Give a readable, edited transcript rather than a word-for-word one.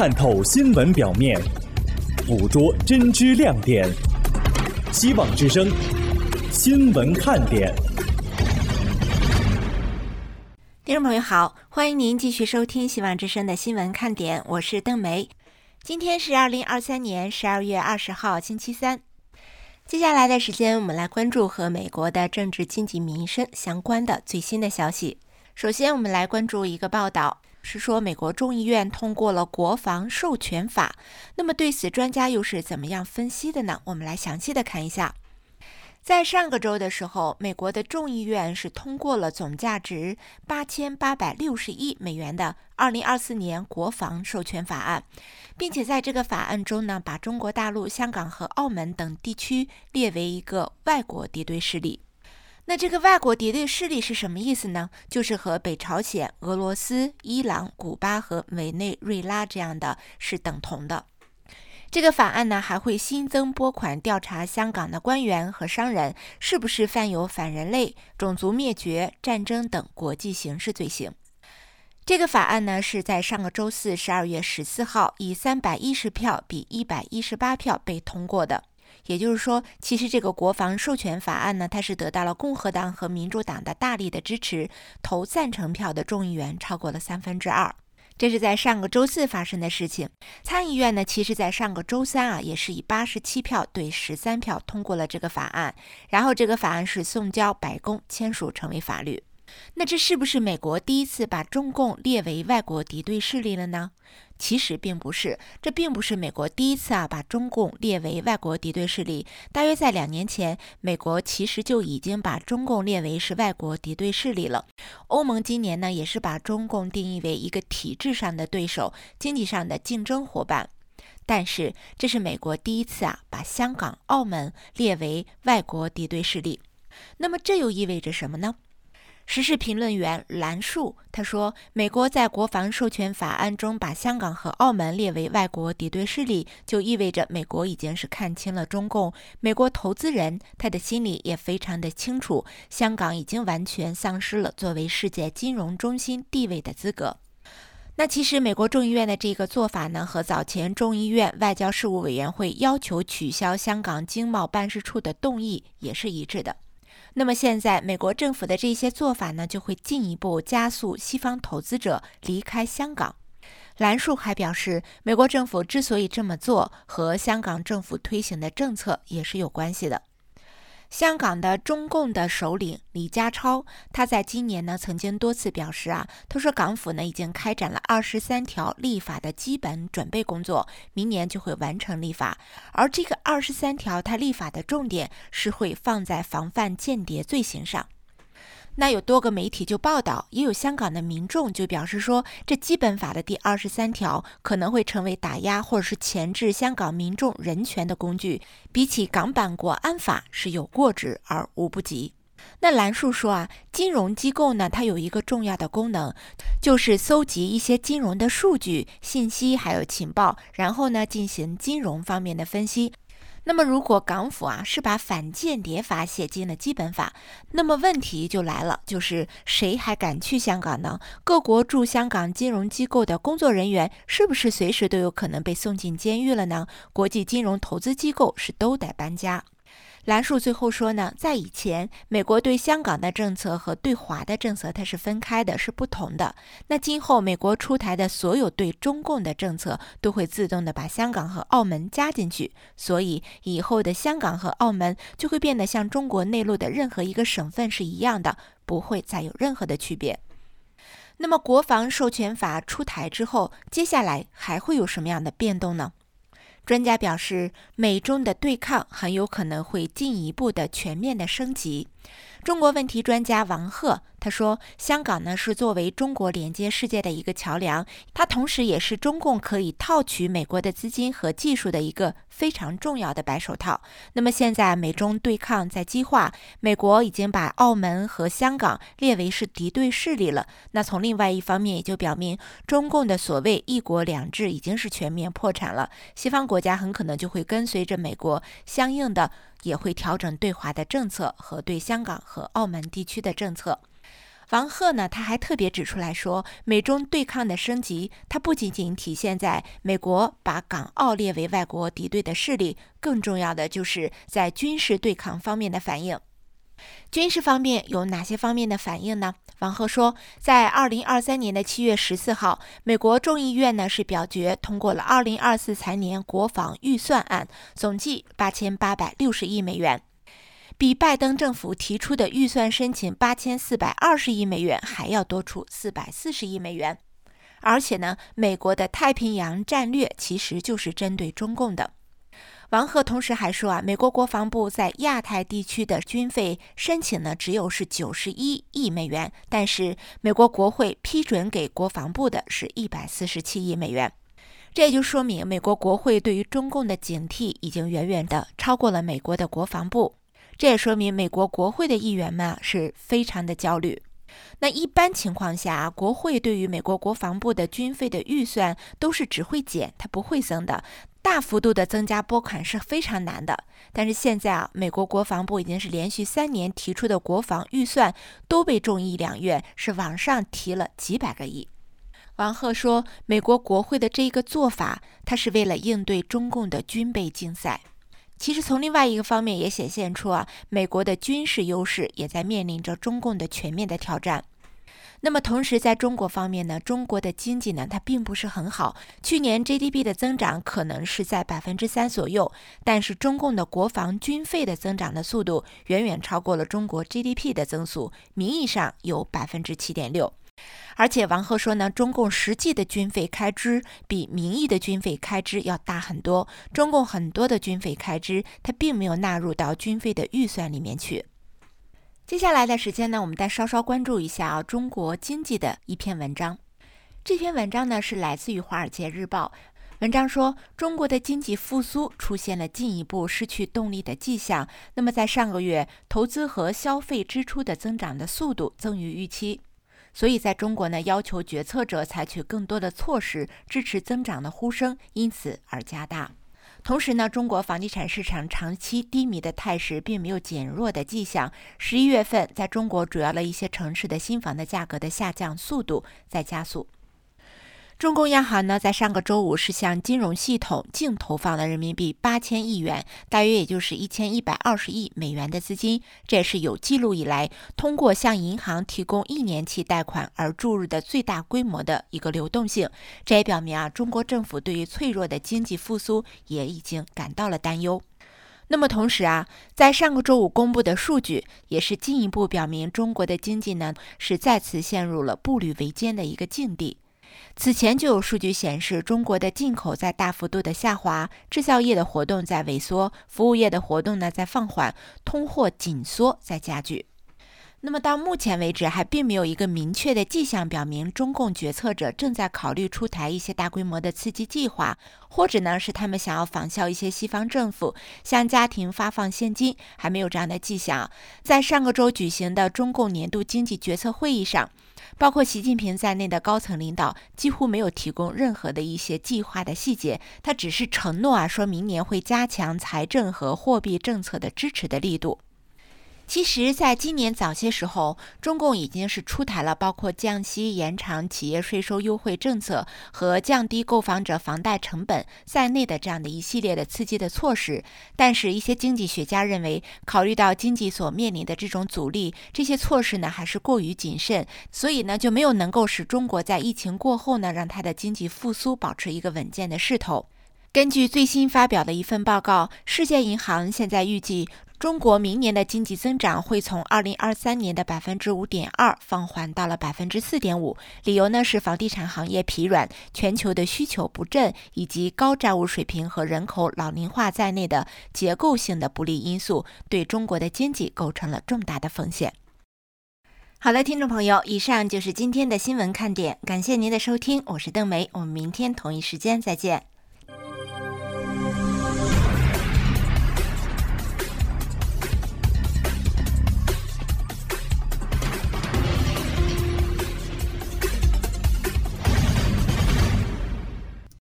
探透新闻表面，捕捉真知亮点。希望之声，新闻看点。 听众朋友好，欢迎您继续收听希望之声的新闻看点，我是邓梅。今天是2023年12月20号星期三。接下来的时间，我们来关注和美国的政治、经济、民生相关的最新的消息。首先，我们来关注一个报道，是说美国众议院通过了国防授权法。那么对此，专家又是怎么样分析的呢？我们来详细的看一下。在上个周的时候，美国的众议院是通过了总价值8860亿美元的2024年国防授权法案，并且在这个法案中呢，把中国大陆、香港和澳门等地区列为一个外国敌对势力。那这个外国敌对势力是什么意思呢？就是和北朝鲜、俄罗斯、伊朗、古巴和委内瑞拉这样的是等同的。这个法案呢，还会新增拨款调查香港的官员和商人是不是犯有反人类、种族灭绝、战争等国际刑事罪行。这个法案呢，是在上个周四12月14号以310票比118票被通过的。也就是说，其实这个国防授权法案呢，它是得到了共和党和民主党的大力的支持，投赞成票的众议员超过了2/3。这是在上个周四发生的事情。参议院呢，其实在上个周三也是以87票对13票通过了这个法案，然后这个法案是送交白宫签署成为法律。那这是不是美国第一次把中共列为外国敌对势力了呢？其实并不是，这并不是美国第一次把中共列为外国敌对势力。大约在2年前，美国其实就已经把中共列为是外国敌对势力了。欧盟今年呢，也是把中共定义为一个体制上的对手，经济上的竞争伙伴。但是这是美国第一次把香港、澳门列为外国敌对势力。那么这又意味着什么呢？时事评论员兰树他说，美国在国防授权法案中把香港和澳门列为外国敌对势力，就意味着美国已经是看清了中共。美国投资人他的心里也非常的清楚，香港已经完全丧失了作为世界金融中心地位的资格。那其实美国众议院的这个做法呢，和早前众议院外交事务委员会要求取消香港经贸办事处的动议也是一致的。那么现在美国政府的这些做法呢，就会进一步加速西方投资者离开香港。兰树还表示，美国政府之所以这么做，和香港政府推行的政策也是有关系的。香港的中共的首领李家超，他在今年呢曾经多次表示他说港府呢已经开展了23条立法的基本准备工作，明年就会完成立法。而这个23条它立法的重点是会放在防范间谍罪行上。那有多个媒体就报道，也有香港的民众就表示说，这基本法的第23条可能会成为打压或者是钳制香港民众人权的工具，比起港版国安法是有过之而无不及。那兰树说金融机构呢，它有一个重要的功能，就是搜集一些金融的数据、信息还有情报，然后呢进行金融方面的分析。那么如果港府是把反间谍法写进了基本法，那么问题就来了，就是谁还敢去香港呢？各国驻香港金融机构的工作人员是不是随时都有可能被送进监狱了呢？国际金融投资机构是都得搬家。兰树最后说呢，在以前美国对香港的政策和对华的政策它是分开的，是不同的。那今后美国出台的所有对中共的政策都会自动的把香港和澳门加进去，所以以后的香港和澳门就会变得像中国内陆的任何一个省份是一样的，不会再有任何的区别。那么国防授权法出台之后，接下来还会有什么样的变动呢？专家表示，美中的对抗很有可能会进一步的全面的升级。中国问题专家王鹤他说，香港呢是作为中国连接世界的一个桥梁，它同时也是中共可以套取美国的资金和技术的一个非常重要的白手套。那么现在美中对抗在激化，美国已经把澳门和香港列为是敌对势力了。那从另外一方面也就表明，中共的所谓一国两制已经是全面破产了，西方国家很可能就会跟随着美国，相应的也会调整对华的政策和对香港和澳门地区的政策。 王鹤呢，他还特别指出来说，美中对抗的升级，它不仅仅体现在美国把港澳列为外国敌对的势力，更重要的就是在军事对抗方面的反应。军事方面有哪些方面的反应呢？王鹤说，在2023年的7月14号，美国众议院呢是表决通过了2024财年国防预算案，总计8860亿美元，比拜登政府提出的预算申请8420亿美元还要多出440亿美元。而且呢，美国的太平洋战略其实就是针对中共的。王鹤同时还说美国国防部在亚太地区的军费申请呢只有是91亿美元，但是美国国会批准给国防部的是147亿美元。这也就说明美国国会对于中共的警惕已经远远的超过了美国的国防部。这也说明美国国会的议员们是非常的焦虑。那一般情况下，国会对于美国国防部的军费的预算都是只会减，它不会增的。大幅度的增加拨款是非常难的。但是现在美国国防部已经是连续3年提出的国防预算都被众议两院是往上提了几百个亿。王鹤说，美国国会的这个做法，它是为了应对中共的军备竞赛。其实从另外一个方面也显现出美国的军事优势也在面临着中共的全面的挑战。那么同时在中国方面呢，中国的经济呢它并不是很好，去年 GDP 的增长可能是在 3% 左右，但是中共的国防军费的增长的速度远远超过了中国 GDP 的增速，名义上有 7.6%。而且王鹤说呢，中共实际的军费开支比名义的军费开支要大很多，中共很多的军费开支它并没有纳入到军费的预算里面去。接下来的时间呢，我们再稍稍关注一下中国经济的一篇文章。这篇文章呢是来自于《华尔街日报》，文章说中国的经济复苏出现了进一步失去动力的迹象。那么在上个月，投资和消费支出的增长的速度增于预期，所以在中国呢，要求决策者采取更多的措施支持增长的呼声因此而加大。同时呢，中国房地产市场长期低迷的态势并没有减弱的迹象。11月份，在中国主要的一些城市的新房的价格的下降速度在加速。中共央行呢，在上个周五是向金融系统净投放了人民币8000亿元，大约也就是1120亿美元的资金，这也是有记录以来通过向银行提供1年期贷款而注入的最大规模的一个流动性。这也表明中国政府对于脆弱的经济复苏也已经感到了担忧。那么同时在上个周五公布的数据也是进一步表明中国的经济呢是再次陷入了步履维艰的一个境地。此前就有数据显示，中国的进口在大幅度的下滑，制造业的活动在萎缩，服务业的活动呢在放缓，通货紧缩在加剧。那么到目前为止，还并没有一个明确的迹象表明中共决策者正在考虑出台一些大规模的刺激计划，或者呢是他们想要仿效一些西方政府向家庭发放现金，还没有这样的迹象。在上个周举行的中共年度经济决策会议上，包括习近平在内的高层领导几乎没有提供任何的一些计划的细节，他只是承诺说明年会加强财政和货币政策的支持的力度。其实在今年早些时候，中共已经是出台了包括降息、延长企业税收优惠政策和降低购房者房贷成本在内的这样的一系列的刺激的措施。但是一些经济学家认为，考虑到经济所面临的这种阻力，这些措施呢还是过于谨慎，所以呢就没有能够使中国在疫情过后呢让它的经济复苏保持一个稳健的势头。根据最新发表的一份报告，世界银行现在预计中国明年的经济增长会从2023年的 5.2% 放缓到了 4.5%， 理由呢是房地产行业疲软、全球的需求不振以及高债务水平和人口老龄化在内的结构性的不利因素对中国的经济构成了重大的风险。好了，听众朋友，以上就是今天的新闻看点，感谢您的收听，我是邓梅，我们明天同一时间再见。